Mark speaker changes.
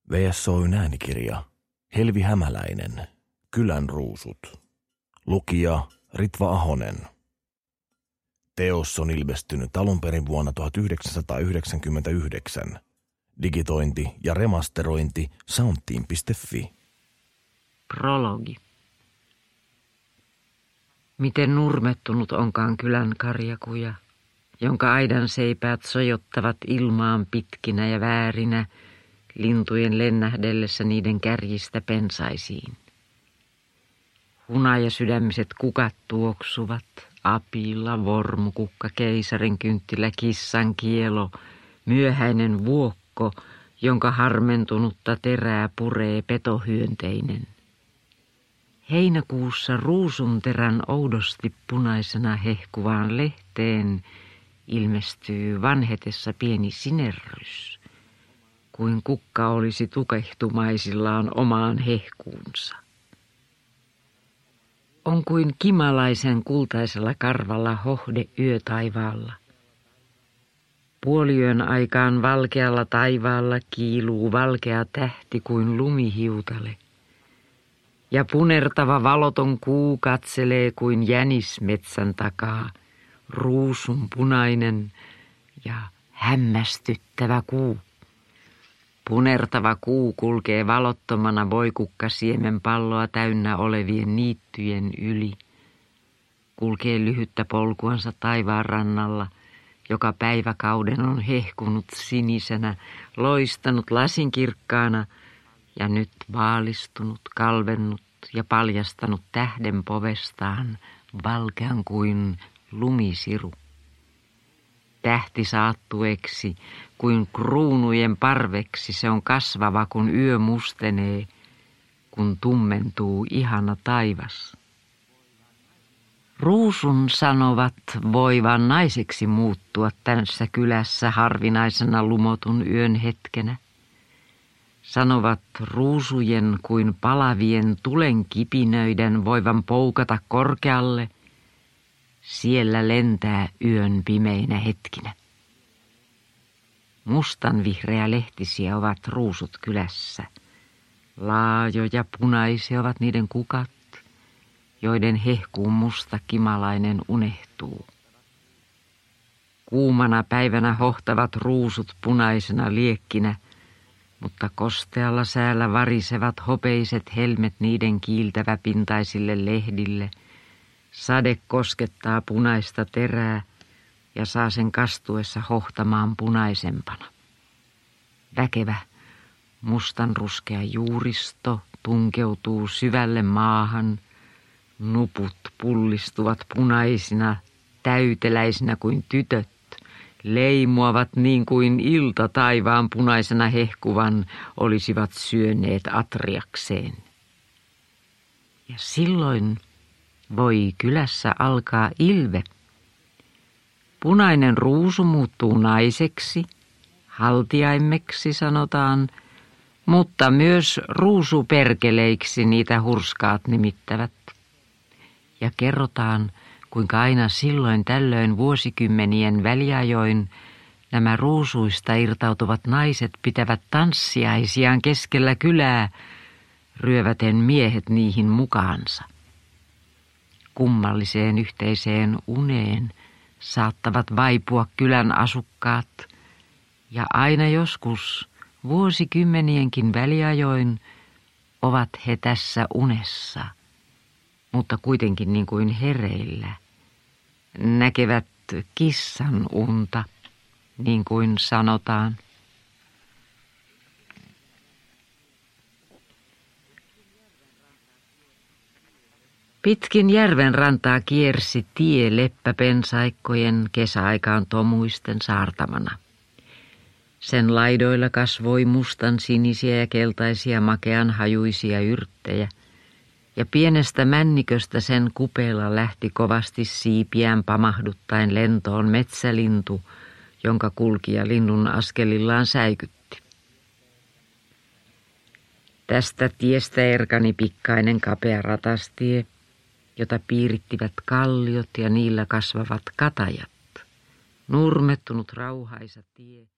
Speaker 1: VSOY:n äänikirja Helvi Hämäläinen, Kylän ruusut. Lukija Ritva Ahonen. Teos on ilmestynyt alun perin vuonna 1999. Digitointi ja remasterointi soundteam.fi.
Speaker 2: Prologi. Miten nurmettunut onkaan kylän karjakuja, jonka aidan seipäät sojottavat ilmaan pitkinä ja väärinä, lintujen lennähdellessä niiden kärjistä pensaisiin. Hunajasydämiset kukat tuoksuvat, apilla, vormukukka, keisarin kynttilä, kissan kielo, myöhäinen vuokko, jonka harmentunutta terää puree petohyönteinen. Heinäkuussa ruusunterän oudosti punaisena hehkuvaan lehteen ilmestyy vanhetessa pieni sinerrys, kuin kukka olisi tukehtumaisillaan omaan hehkuunsa. On kuin kimalaisen kultaisella karvalla hohde yötaivaalla. Puoliyön aikaan valkealla taivaalla kiiluu valkea tähti kuin lumihiutale. Ja punertava valoton kuu katselee kuin jänis metsän takaa, ruusun punainen ja hämmästyttävä kuu. Punertava kuu kulkee valottomana voikukkasiemen palloa täynnä olevien niittyjen yli. Kulkee lyhyttä polkuansa taivaan rannalla, joka päiväkauden on hehkunut sinisenä, loistanut lasinkirkkaana ja nyt vaalistunut, kalvennut ja paljastanut tähden povestaan valkean kuin lumisiru. Tähti saattueksi kuin kruunujen parveksi se on kasvava, kun yö mustenee, kun tummentuu ihana taivas. Ruusun sanovat voivan naiseksi muuttua tässä kylässä harvinaisena lumotun yön hetkenä. Sanovat ruusujen kuin palavien tulen kipinöiden voivan poukata korkealle, siellä lentää yön pimeinä hetkinä. Mustanvihreä lehtisiä ovat ruusut kylässä. Laajoja punaisia ovat niiden kukat, joiden hehkuun musta kimalainen unehtuu. Kuumana päivänä hohtavat ruusut punaisena liekkinä, mutta kostealla säällä varisevat hopeiset helmet niiden kiiltäväpintaisille lehdille. Sade koskettaa punaista terää ja saa sen kastuessa hohtamaan punaisempana. Väkevä, mustanruskea juuristo tunkeutuu syvälle maahan. Nuput pullistuvat punaisina, täyteläisinä kuin tytöt, leimuavat niin kuin ilta taivaan punaisena hehkuvan olisivat syöneet atriakseen. Ja silloin voi kylässä alkaa ilve. Punainen ruusu muuttuu naiseksi, haltiaimeksi sanotaan, mutta myös ruusuperkeleiksi niitä hurskaat nimittävät. Ja kerrotaan, kuinka aina silloin tällöin vuosikymmenien väliajoin nämä ruusuista irtautuvat naiset pitävät tanssiaisiaan keskellä kylää, ryöväten miehet niihin mukaansa. Kummalliseen yhteiseen uneen saattavat vaipua kylän asukkaat, ja aina joskus vuosikymmenienkin väliajoin ovat he tässä unessa, mutta kuitenkin niin kuin hereillä. Näkevät kissan unta, niin kuin sanotaan. Pitkin järven rantaa kiersi tie leppäpensaikkojen kesäaikaan tomuisten saartamana. Sen laidoilla kasvoi mustan sinisiä ja keltaisia makean hajuisia yrttejä, ja pienestä männiköstä sen kupeella lähti kovasti siipiään pamahduttaen lentoon metsälintu, jonka kulkija linnun askelillaan säikytti. Tästä tiestä erkani pikkainen kapea ratastie, jota piirittivät kalliot ja niillä kasvavat katajat. Nurmettunut rauhaisa tie.